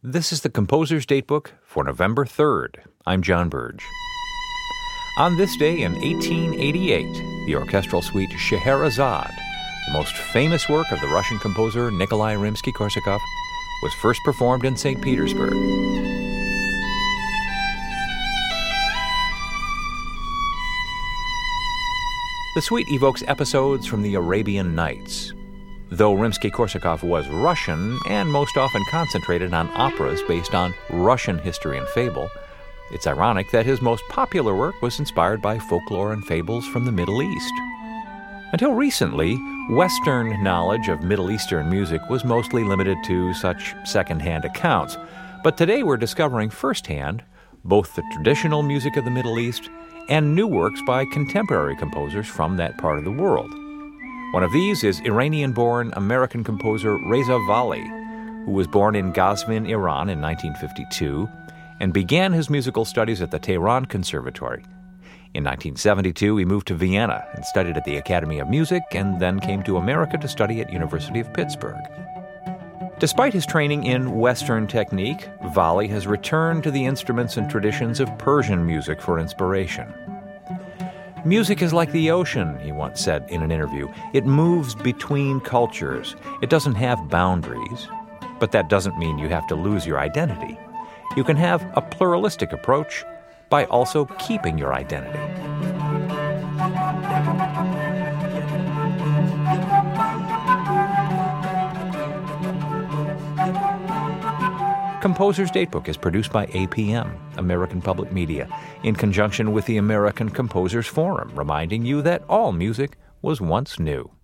This is the Composer's Datebook for November 3rd. I'm John Burge. On this day in 1888, the orchestral suite Scheherazade, the most famous work of the Russian composer Nikolai Rimsky-Korsakov, was first performed in St. Petersburg. The suite evokes episodes from the Arabian Nights. Though Rimsky-Korsakov was Russian and most often concentrated on operas based on Russian history and fable, it's ironic that his most popular work was inspired by folklore and fables from the Middle East. Until recently, Western knowledge of Middle Eastern music was mostly limited to such second-hand accounts, but today we're discovering firsthand both the traditional music of the Middle East and new works by contemporary composers from that part of the world. One of these is Iranian-born American composer Reza Vali, who was born in Ghazvin, Iran in 1952 and began his musical studies at the Tehran Conservatory. In 1972, he moved to Vienna and studied at the Academy of Music and then came to America to study at University of Pittsburgh. Despite his training in Western technique, Vali has returned to the instruments and traditions of Persian music for inspiration. Music is like the ocean, he once said in an interview. It moves between cultures. It doesn't have boundaries. But that doesn't mean you have to lose your identity. You can have a pluralistic approach by also keeping your identity. Composer's Datebook is produced by APM, American Public Media, in conjunction with the American Composers Forum, reminding you that all music was once new.